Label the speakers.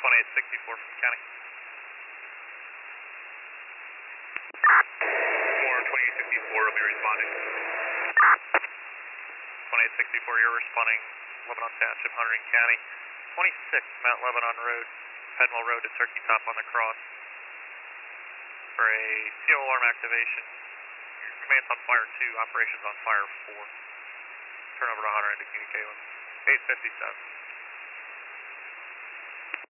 Speaker 1: 2864 from the county.
Speaker 2: More 2864, will be responding.
Speaker 1: 2864, you're responding, Lebanon Township, Hunterdon County. 26 Mount Lebanon Road, Fenwell Road to Turkey Top on the cross for a CO alarm activation. Your command's on fire 2, operations on fire 4. Turn over to Hunter and to communicate with 857.